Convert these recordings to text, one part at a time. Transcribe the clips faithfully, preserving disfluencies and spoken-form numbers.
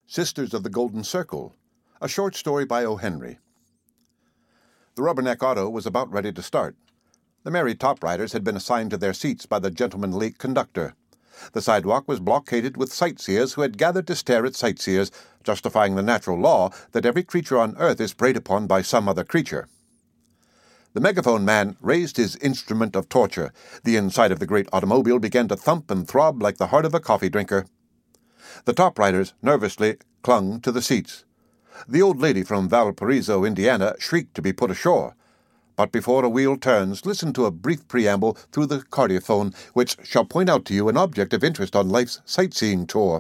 Sisters of the Golden Circle, a short story by O. Henry. The Rubberneck auto was about ready to start. The married top-riders had been assigned to their seats by the gentlemanly conductor. The sidewalk was blockaded with sightseers who had gathered to stare at sightseers, justifying the natural law that every creature on earth is preyed upon by some other creature. The megaphone man raised his instrument of torture. The inside of the great automobile began to thump and throb like the heart of a coffee drinker. The top-riders nervously clung to the seats. The old lady from Valparaiso, Indiana, shrieked to be put ashore. But before a wheel turns, listen to a brief preamble through the cardiophone, which shall point out to you an object of interest on life's sightseeing tour.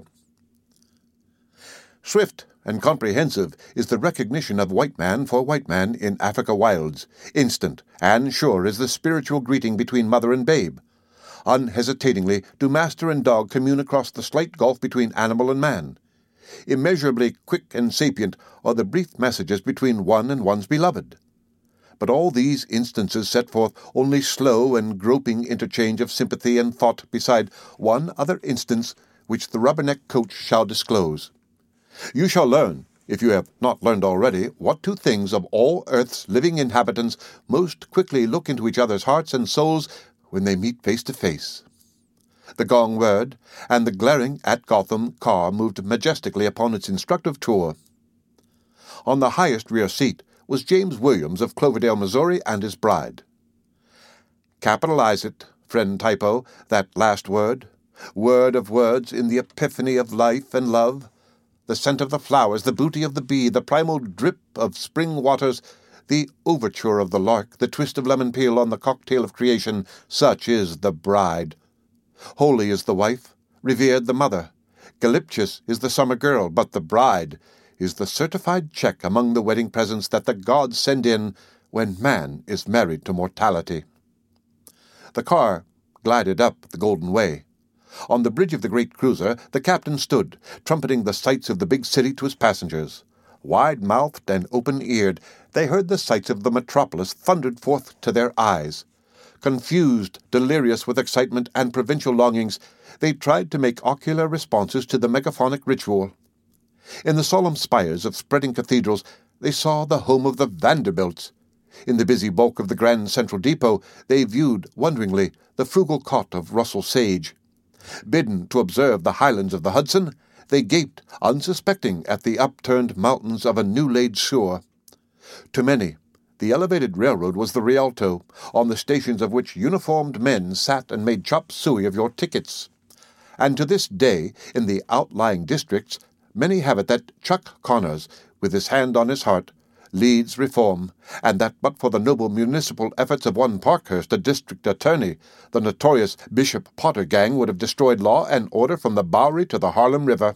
Swift and comprehensive is the recognition of white man for white man in Africa wilds. Instant and sure is the spiritual greeting between mother and babe. Unhesitatingly do master and dog commune across the slight gulf between animal and man. Immeasurably quick and sapient are the brief messages between one and one's beloved. But all these instances set forth only slow and groping interchange of sympathy and thought beside one other instance which the Rubberneck coach shall disclose. You shall learn, if you have not learned already, what two things of all earth's living inhabitants most quickly look into each other's hearts and souls when they meet face to face. The gong whirred, and the glaring at Gotham car moved majestically upon its instructive tour. On the highest rear seat was James Williams of Cloverdale, Missouri, and his bride. Capitalize it, friend typo, that last word. Word of words in the epiphany of life and love. The scent of the flowers, the booty of the bee, the primal drip of spring waters, the overture of the lark, the twist of lemon peel on the cocktail of creation, such is the bride. Holy is the wife, revered the mother. Gallictious is the summer girl, but the bride is the certified check among the wedding presents that the gods send in when man is married to mortality. The car glided up the Golden Way. On the bridge of the great cruiser, the captain stood, trumpeting the sights of the big city to his passengers. Wide-mouthed and open-eared, they heard the sights of the metropolis thundered forth to their eyes. Confused, delirious with excitement and provincial longings, they tried to make ocular responses to the megaphonic ritual. In the solemn spires of spreading cathedrals, they saw the home of the Vanderbilts. In the busy bulk of the Grand Central Depot, they viewed, wonderingly, the frugal cot of Russell Sage. Bidden to observe the highlands of the Hudson, they gaped, unsuspecting, at the upturned mountains of a new-laid shore. To many, the elevated railroad was the Rialto, on the stations of which uniformed men sat and made chop suey of your tickets. And to this day, in the outlying districts, many have it that Chuck Connors, with his hand on his heart, leads reform, and that but for the noble municipal efforts of one Parkhurst, a district attorney, the notorious Bishop Potter gang would have destroyed law and order from the Bowery to the Harlem River.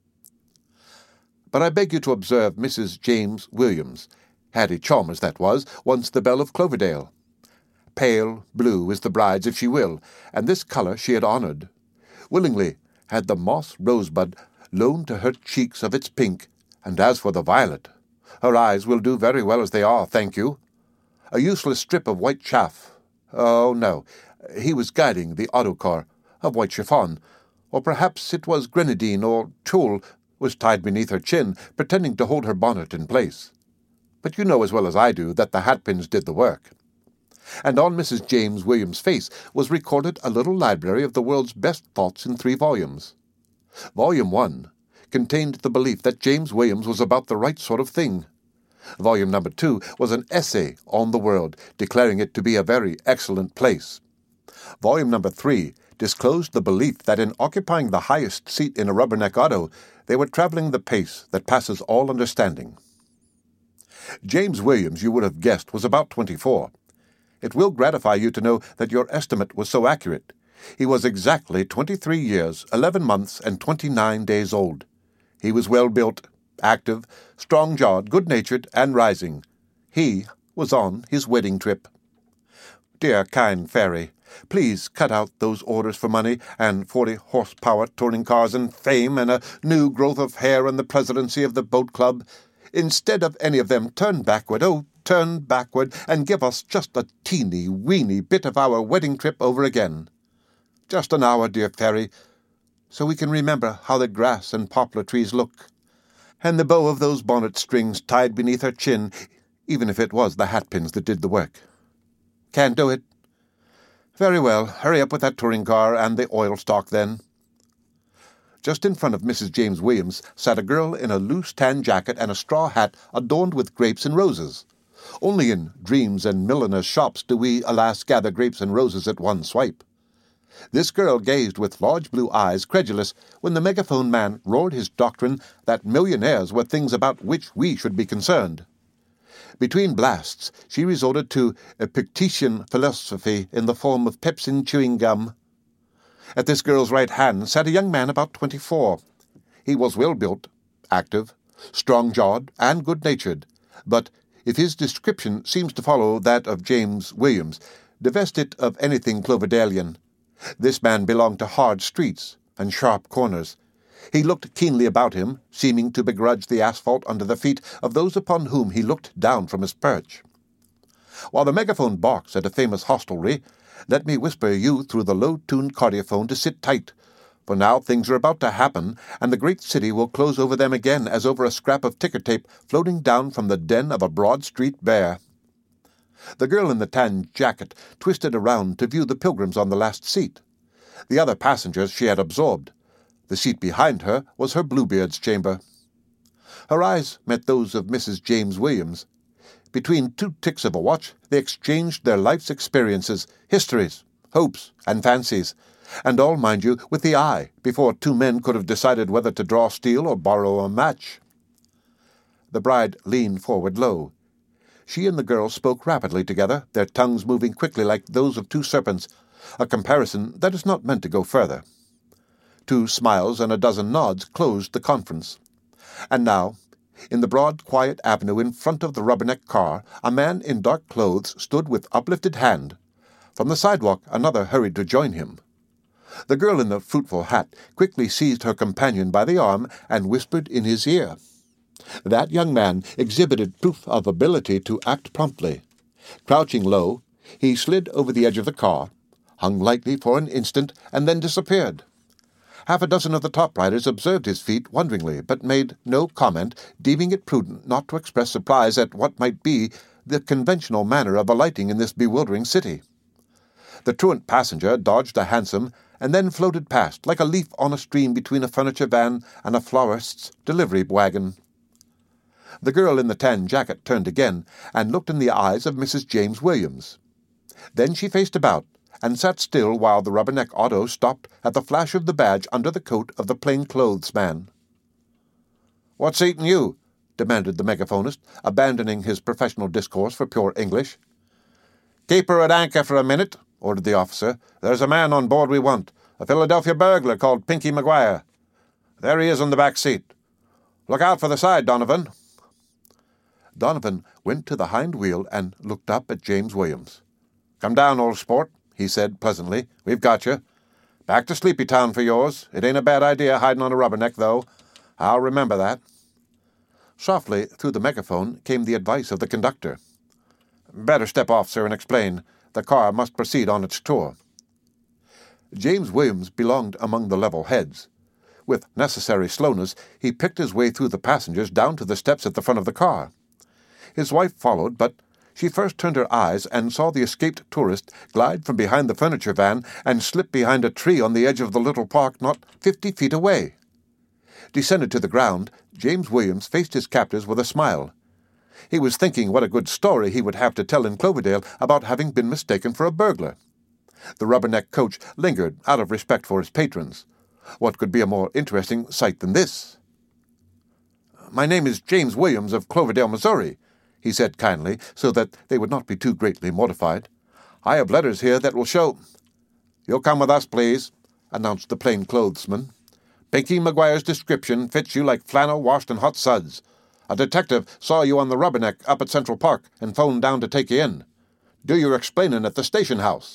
But I beg you to observe Missus James Williams, Hattie Chalmers that was, once the belle of Cloverdale. Pale blue is the bride's if she will, and this colour she had honoured. Willingly had the moss rosebud loaned to her cheeks of its pink, and as for the violet, her eyes will do very well as they are, thank you. A useless strip of white chaff. Oh, no, he was guiding the autocar, of white chiffon, or perhaps it was grenadine or tulle, was tied beneath her chin, pretending to hold her bonnet in place. But you know as well as I do that the hatpins did the work. And on Missus James Williams' face was recorded a little library of the world's best thoughts in three volumes. Volume one contained the belief that James Williams was about the right sort of thing. Volume number two was an essay on the world, declaring it to be a very excellent place. Volume number three disclosed the belief that in occupying the highest seat in a Rubberneck auto, they were traveling the pace that passes all understanding. James Williams, you would have guessed, was about twenty-four. It will gratify you to know that your estimate was so accurate. He was exactly twenty-three years, eleven months, and twenty-nine days old. He was well-built, active, strong-jawed, good-natured, and rising. He was on his wedding trip. Dear kind Fairy, please cut out those orders for money and forty horsepower touring cars and fame and a new growth of hair and the presidency of the boat club. Instead of any of them, turn backward, oh, turn backward, and give us just a teeny-weeny bit of our wedding trip over again. Just an hour, dear Fairy, so we can remember how the grass and poplar trees look, and the bow of those bonnet strings tied beneath her chin, even if it was the hatpins that did the work. Can't do it. Very well, hurry up with that touring car and the oil stock then. Just in front of Missus James Williams sat a girl in a loose tan jacket and a straw hat adorned with grapes and roses. Only in dreams and milliners' shops do we, alas, gather grapes and roses at one swipe. This girl gazed with large blue eyes, credulous, when the megaphone man roared his doctrine that millionaires were things about which we should be concerned. Between blasts, she resorted to Epictetean philosophy in the form of pepsin chewing gum. At this girl's right hand sat a young man about twenty-four. He was well-built, active, strong-jawed, and good-natured, but if his description seems to follow that of James Williams, divest it of anything Cloverdalian. This man belonged to hard streets and sharp corners. He looked keenly about him, seeming to begrudge the asphalt under the feet of those upon whom he looked down from his perch. While the megaphone barks at a famous hostelry, let me whisper you through the low-tuned cardiophone to sit tight, for now things are about to happen, and the great city will close over them again as over a scrap of ticker tape floating down from the den of a Broad Street bear. The girl in the tan jacket twisted around to view the pilgrims on the last seat. The other passengers she had absorbed. The seat behind her was her Bluebeard's chamber. Her eyes met those of Missus James Williams. Between two ticks of a watch, they exchanged their life's experiences, histories, hopes, and fancies, and all, mind you, with the eye, before two men could have decided whether to draw steel or borrow a match. The bride leaned forward low. She and the girl spoke rapidly together, their tongues moving quickly like those of two serpents, a comparison that is not meant to go further. Two smiles and a dozen nods closed the conference. And now, in the broad, quiet avenue in front of the rubberneck car, a man in dark clothes stood with uplifted hand. From the sidewalk, another hurried to join him. The girl in the fruitful hat quickly seized her companion by the arm and whispered in his ear. That young man exhibited proof of ability to act promptly. Crouching low, he slid over the edge of the car, hung lightly for an instant, and then disappeared. Half a dozen of the top riders observed his feat wonderingly, but made no comment, deeming it prudent not to express surprise at what might be the conventional manner of alighting in this bewildering city. The truant passenger dodged a hansom and then floated past, like a leaf on a stream between a furniture van and a florist's delivery wagon. The girl in the tan jacket turned again and looked in the eyes of Missus James Williams. Then she faced about and sat still while the rubberneck auto stopped at the flash of the badge under the coat of the plain-clothes man. "What's eating you?" demanded the megaphonist, abandoning his professional discourse for pure English. "Keep her at anchor for a minute," ordered the officer. "There's a man on board we want, a Philadelphia burglar called Pinky McGuire. There he is on the back seat. Look out for the side, Donovan." Donovan went to the hind wheel and looked up at James Williams. "Come down, old sport," he said pleasantly. "We've got you. Back to Sleepy Town for yours. It ain't a bad idea hiding on a rubberneck, though. I'll remember that." Softly, through the megaphone, came the advice of the conductor. "Better step off, sir, and explain. The car must proceed on its tour." James Williams belonged among the level heads. With necessary slowness, he picked his way through the passengers down to the steps at the front of the car. His wife followed, but she first turned her eyes and saw the escaped tourist glide from behind the furniture van and slip behind a tree on the edge of the little park not fifty feet away. Descended to the ground, James Williams faced his captors with a smile. He was thinking what a good story he would have to tell in Cloverdale about having been mistaken for a burglar. The rubberneck coach lingered out of respect for his patrons. What could be a more interesting sight than this? "My name is James Williams of Cloverdale, Missouri," he said kindly, so that they would not be too greatly mortified. "I have letters here that will show—" "You'll come with us, please," announced the plain-clothesman. "Pinky McGuire's description fits you like flannel washed in hot suds. A detective saw you on the rubberneck up at Central Park and phoned down to take you in. Do your explaining at the station house."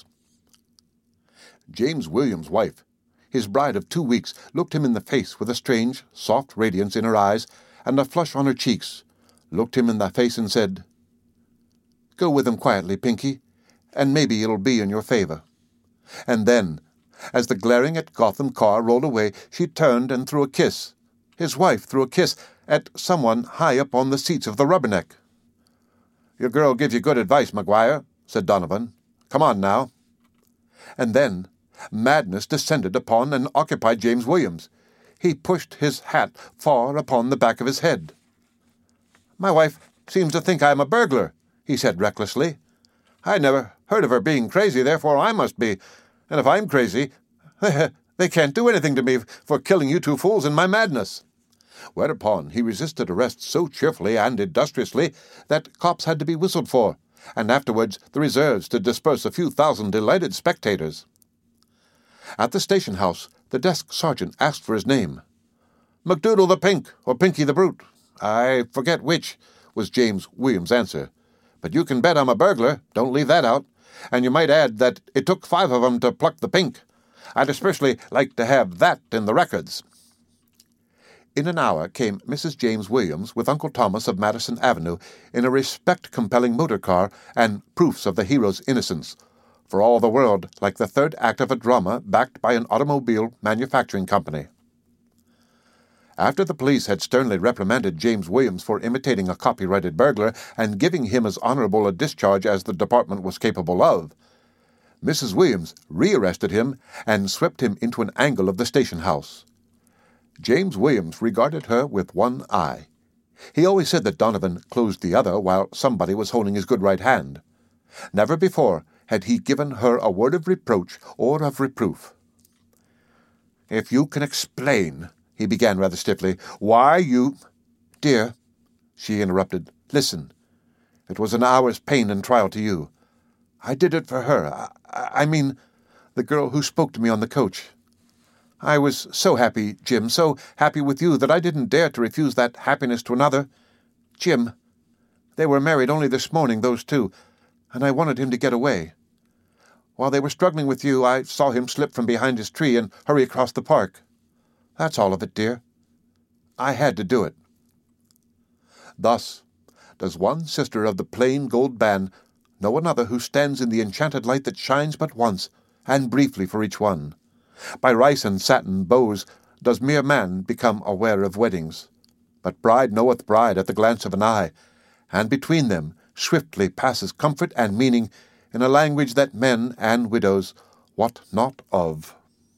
James Williams' wife, his bride of two weeks, looked him in the face with a strange, soft radiance in her eyes and a flush on her cheeks, looked him in the face and said, "Go with him quietly, Pinky, and maybe it'll be in your favor." And then, as the glaring at Gotham car rolled away, she turned and threw a kiss. His wife threw a kiss, at someone high up on the seats of the Rubberneck. "Your girl gives you good advice, Maguire," said Donovan. "Come on now." And then madness descended upon and occupied James Williams. He pushed his hat far upon the back of his head. "My wife seems to think I am a burglar," he said recklessly. "I never heard of her being crazy, therefore I must be. And if I'm crazy, they can't do anything to me for killing you two fools in my madness." Whereupon he resisted arrest so cheerfully and industriously that cops had to be whistled for, and afterwards the reserves to disperse a few thousand delighted spectators. At the station house, the desk sergeant asked for his name. "McDoodle the Pink, or Pinky the Brute. I forget which," was James Williams' answer. "But you can bet I'm a burglar, don't leave that out. And you might add that it took five of 'em to pluck the pink. I'd especially like to have that in the records." In an hour came Missus James Williams with Uncle Thomas of Madison Avenue in a respect-compelling motor car and proofs of the hero's innocence, for all the world like the third act of a drama backed by an automobile manufacturing company. After the police had sternly reprimanded James Williams for imitating a copyrighted burglar and giving him as honorable a discharge as the department was capable of, Missus Williams rearrested him and swept him into an angle of the station house. James Williams regarded her with one eye. He always said that Donovan closed the other while somebody was holding his good right hand. Never before had he given her a word of reproach or of reproof. "If you can explain," he began rather stiffly, "why you—" "Dear," she interrupted, "listen. It was an hour's pain and trial to you. I did it for her. I, I mean, the girl who spoke to me on the coach. I was so happy, Jim, so happy with you that I didn't dare to refuse that happiness to another. Jim, they were married only this morning, those two, and I wanted him to get away. While they were struggling with you, I saw him slip from behind his tree and hurry across the park. That's all of it, dear. I had to do it." Thus does one sister of the plain gold band know another who stands in the enchanted light that shines but once, and briefly for each one. By rice and satin bows does mere man become aware of weddings, but bride knoweth bride at the glance of an eye, and between them swiftly passes comfort and meaning in a language that men and widows wot not of.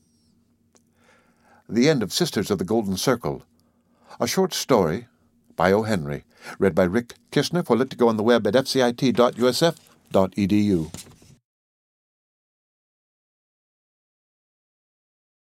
The End of Sisters of the Golden Circle, a short story by O. Henry, read by Rick Kishner for Lit to Go on the web at f c i t dot u s f dot e d u.